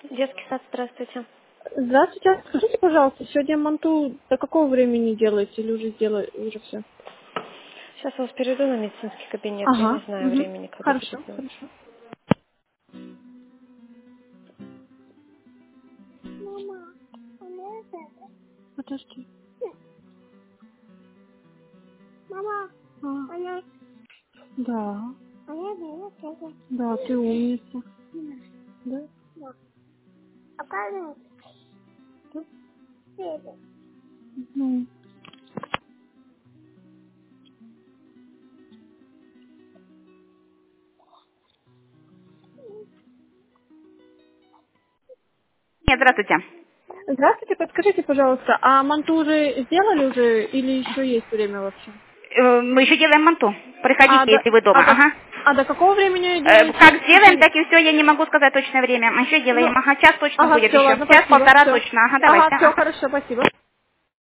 Детский сад, здравствуйте. Здравствуйте. Скажите, пожалуйста, сегодня манту до какого времени делаете или уже сделали, уже все? Сейчас я вас перейду на медицинский кабинет. Я не Ага. знаю Угу. времени, когда Хорошо, будет делать. хорошо. Подожди. Мама, она... Да. Она берет это. Да, ты умница. Да? Да. А правильно? Да. Это. Ну. Нет, здравствуйте. Здравствуйте, подскажите, пожалуйста, а манту уже сделали уже или еще есть время вообще? Мы еще делаем манту. А Приходите, до, если вы дома. Ага. до какого времени делаете? Как сделаем, так и все. Я не могу сказать точное время. Мы еще Ну, делаем. Ага, час точно ага, будет все, еще. ладно, спасибо. Час-полтора Все. точно. Ага, Ага, давайте. все, Ага. хорошо, спасибо.